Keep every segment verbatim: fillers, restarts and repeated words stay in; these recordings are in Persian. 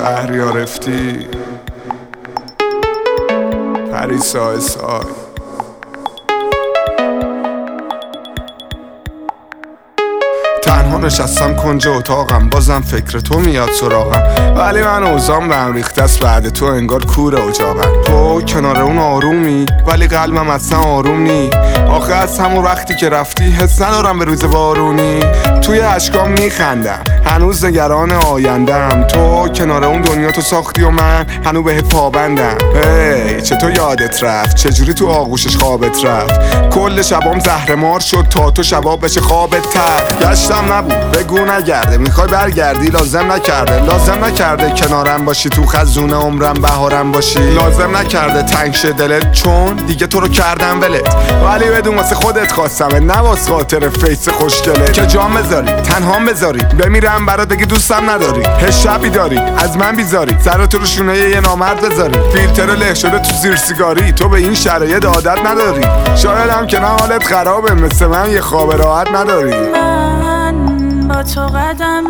شهریارفتی پریسا سای تنها نشستم کنج اتاقم، بازم فکر تو میاد سراغم، ولی من اوزام به هم ریخته است بعد تو، انگار کوره اجاقم. تو کنار اون آرومی ولی قلبم اصلا آروم نی. آخه از همون وقتی که رفتی حس ندارم به روز بارونی. توی اشکام میخندم هنوز نگران آیندم. تو کنار اون دنیا تو ساختی و من هنوز بهت پابندم. هی چطور یادت رفت، چجوری تو آغوشش خوابت رفت. کل شبام زهرمار شد تا تو شباب بشه خوابت تر. گشتم نبود بگو نگرده، میخوای برگردی لازم نکرده. لازم نکرده کنارم باشی تو خزون عمرم بهارم باشی. لازم نکرده تنگ شه دلت چون دیگه تو رو کردم ولت. ولی بدون واسه خودت خواستمه نه واسه خاطر فیس خوشگله که جام بذاری تنهام بذاری بمیرم برات بگی دوستم نداری. هر شبی داری از من بیزاری سرت رو شونه یه نامرد بذاری. فیلتر له شده تو زیر سیگاری تو به این شرایط عادت نداری. شاید هم که نه حالت خرابه مثل من یه خواب راحت نداری. من با تو قدم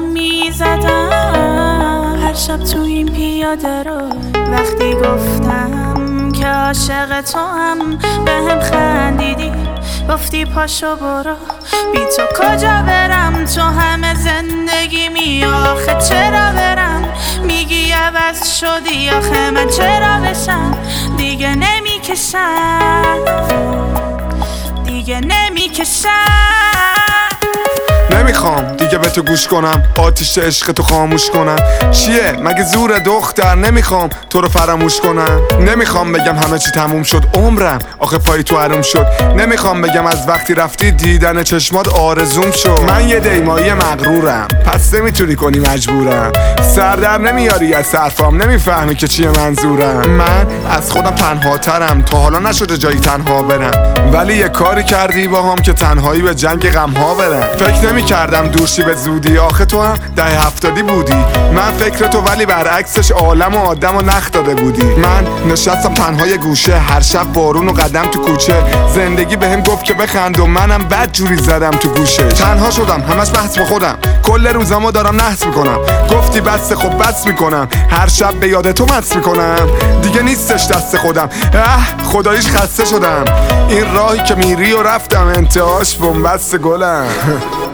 میزدم هر شب تو این پیاده رو، وقتی گفتم که عاشق تو هم به هم خندیدی، گفتی پاشو برو بی تو کجا برم، تو همه زندگی می آخه چرا برم. میگی عوض شدی آخه من چرا بشم، دیگه نمیکشم دیگه نمیکشم. نمیخوام دیگه به تو گوش کنم، آتیش عشق تو خاموش کنم. چیه مگه زور دختر، نمیخوام تو رو فراموش کنم. نمیخوام بگم همه چی تموم شد عمرم آخه پای تو حروم شد. نمیخوام بگم از وقتی رفتی دیدن چشمات آرزوم شد. من یه دیمایی مغرورم پس نمیتونی کنی مجبورم. سردر نمیاری از حرفام نمیفهمی که چیه منظورم. من از خودم تنها ترم تا حالا نشده جایی تنها برم، ولی یه کاری کردی با هم که تنهایی به جنگ غم ها برم. فکر نمی کردم دورشی به زودی آخه تو هم ده هفتادی بودی. من فکر تو ولی برعکسش عالم و آدم و نخ داده بودی. من نشستم تنها یه گوشه هر شب بارون و قدم تو کوچه. زندگی بهم گفت که بخند و منم بد جوری زدم تو گوشه. تنها شدم همش بحث با خودم، کل روزامو دارم نحس میکنم. گفتی بس خب بس میکنم، هر شب به یاد تو مست میکنم. دیگه نیستش دست خودم، اه خداییش خسته شدم. این راهی که میری و رفتم انتهاش بنبست گلم.